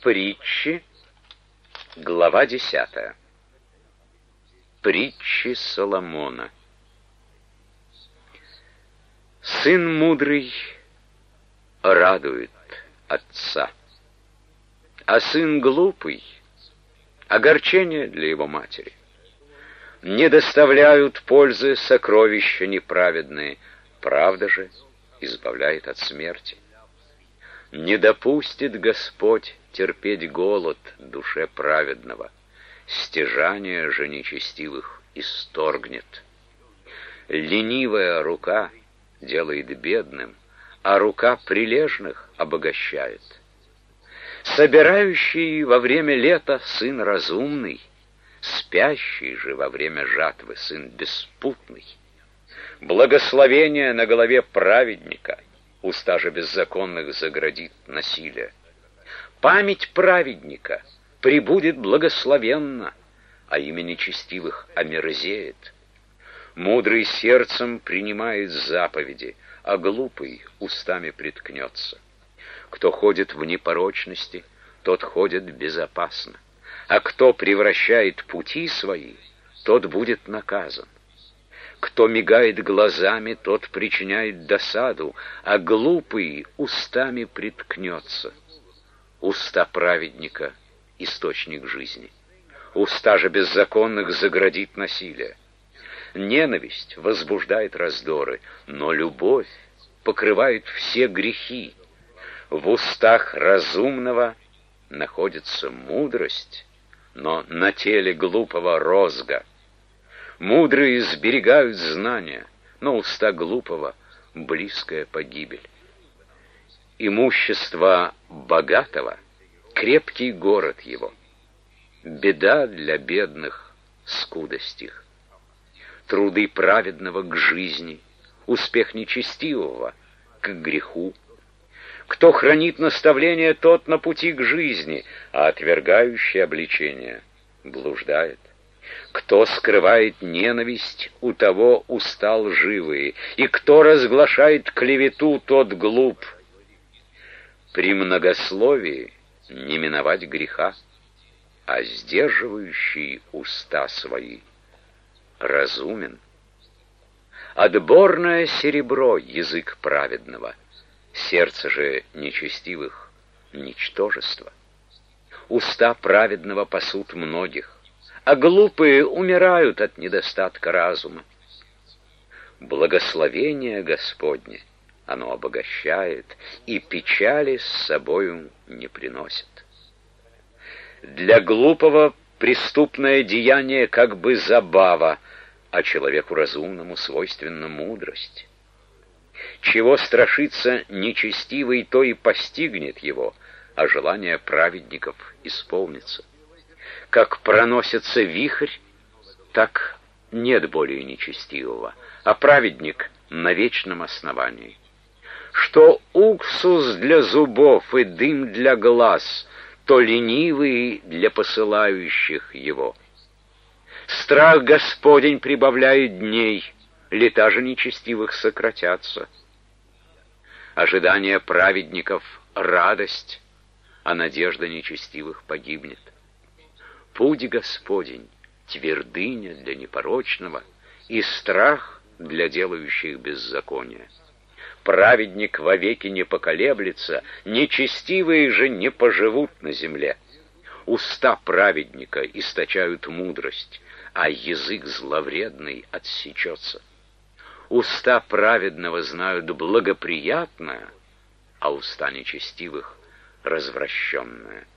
Притчи, глава 10. Притчи Соломона. Сын мудрый радует отца, а сын глупый — огорчение для его матери. Не доставляют пользы сокровища неправедные, правда же избавляет от смерти. Не допустит Господь терпеть голод душе праведного, стяжание же нечестивых исторгнет. Ленивая рука делает бедным, а рука прилежных обогащает. Собирающий во время лета сын разумный, спящий же во время жатвы сын беспутный. Благословение на голове праведника, уста же беззаконных заградит насилие. Память праведника пребудет благословенно, а имя нечестивых омерзеет. Мудрый сердцем принимает заповеди, а глупый устами приткнется. Кто ходит в непорочности, тот ходит безопасно, а кто превращает пути свои, тот будет наказан. Кто мигает глазами, тот причиняет досаду, а глупый устами приткнется. Уста праведника — источник жизни. Уста же беззаконных заградит насилие. Ненависть возбуждает раздоры, но любовь покрывает все грехи. В устах разумного находится мудрость, но на теле глупого розга. Мудрые сберегают знания, но уста глупого — близкая погибель. Имущество богатого — крепкий город его. Беда для бедных — скудость их. Труды праведного к жизни, успех нечестивого к греху. Кто хранит наставление, тот на пути к жизни, а отвергающий обличение блуждает. Кто скрывает ненависть, у того уста лживые, и кто разглашает клевету, тот глуп. При многословии не миновать греха, а сдерживающий уста свои разумен. Отборное серебро — язык праведного, сердце же нечестивых — ничтожество. Уста праведного пасут многих, а глупые умирают от недостатка разума. Благословение Господне, оно обогащает, и печали с собою не приносит. Для глупого преступное деяние как бы забава, а человеку разумному свойственна мудрость. Чего страшится нечестивый, то и постигнет его, а желание праведников исполнится. Как проносится вихрь, так нет более нечестивого, а праведник на вечном основании. Что уксус для зубов и дым для глаз, то ленивый для посылающих его. Страх Господень прибавляет дней, лета же нечестивых сократятся. Ожидание праведников — радость, а надежда нечестивых погибнет. Путь Господень — твердыня для непорочного и страх для делающих беззаконие. Праведник вовеки не поколеблется, нечестивые же не поживут на земле. Уста праведника источают мудрость, а язык зловредный отсечется. Уста праведного знают благоприятное, а уста нечестивых — развращенное.